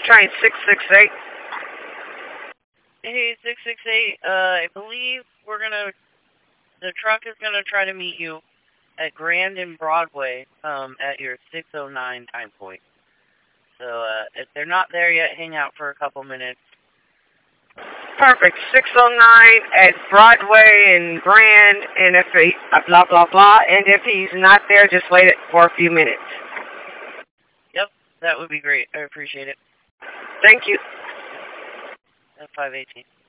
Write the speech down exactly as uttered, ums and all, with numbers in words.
train six six eight. Hey, six six eight, uh, I believe we're gonna, the truck is gonna try to meet you at Grand and Broadway, um, at your six oh nine time point. So, uh, if they're not there yet, hang out for a couple minutes. Perfect. six oh nine at Broadway and Grand, and if he, blah, blah, blah, and if he's not there, just wait for a few minutes. Yep, that would be great. I appreciate it. Thank you. five eighteen.